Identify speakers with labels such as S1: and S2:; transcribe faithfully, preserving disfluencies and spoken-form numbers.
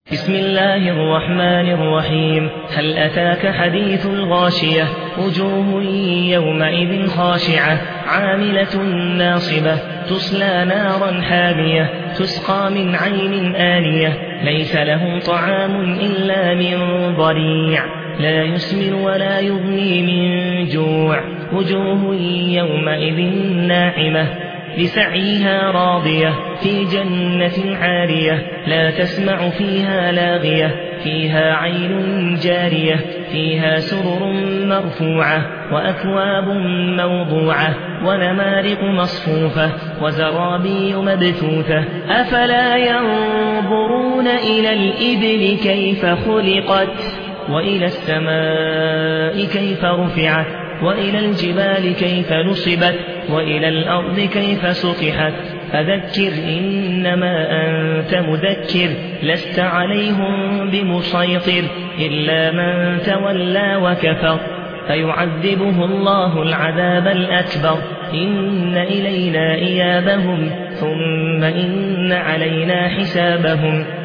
S1: بسم الله الرحمن الرحيم. هل أتاك حديث الغاشية؟ وجوه يومئذ خاشعة عاملة ناصبة تصلى نارا حامية تسقى من عين آنية ليس لهم طعام إلا من ضريع لا يسمن ولا يغني من جوع. وجوه يومئذ ناعمة لسعيها راضية في جنة عالية لا تسمع فيها لاغية فيها عين جارية فيها سرر مرفوعة وأكواب موضوعة ونمارق مصفوفة وزرابي مبثوثة. أفلا ينظرون إلى الإبل كيف خلقت وإلى السماء كيف رفعت وإلى الجبال كيف نصبت وإلى الأرض كيف سطحت. فذكر إنما أنت مذكر لست عليهم بمسيطر إلا من تولى وكفر فيعذبه الله العذاب الأكبر. إن إلينا إيابهم ثم إن علينا حسابهم.